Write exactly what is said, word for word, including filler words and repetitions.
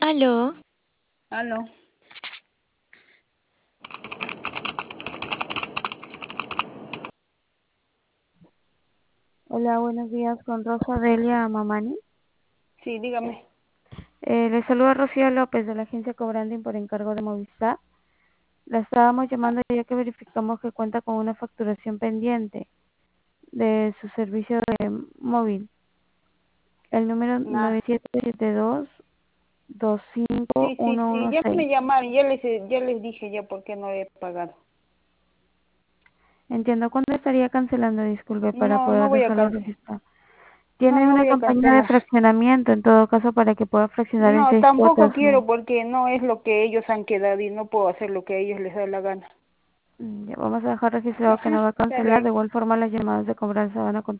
Aló, Aló. Hola, buenos días, con Rosa Delia Mamani. Sí, dígame. Eh, le saluda Rocío López de la agencia Cobranding por encargo de Movistar. La estábamos llamando ya que verificamos que cuenta con una facturación pendiente de su servicio de móvil. El número Nada. nueve siete siete dos, dos cinco Sí, sí, uno sí. uno Ya me seis. llamaron. Ya les, ya les dije ya por qué no he pagado. Entiendo, ¿cuándo estaría cancelando? Disculpe, para No, no poder voy a dejarlo cancelar. registrado. No, Tiene no una voy a campaña de cancelar. fraccionamiento, en todo caso, para que pueda fraccionar en No, seis tampoco cuotas. quiero Su... porque no es lo que ellos han quedado y no puedo hacer lo que a ellos les da la gana. Mm, Ya vamos a dejar registrado que Ajá, no va a está cancelar. bien. De igual forma, las llamadas de cobranza van a continuar.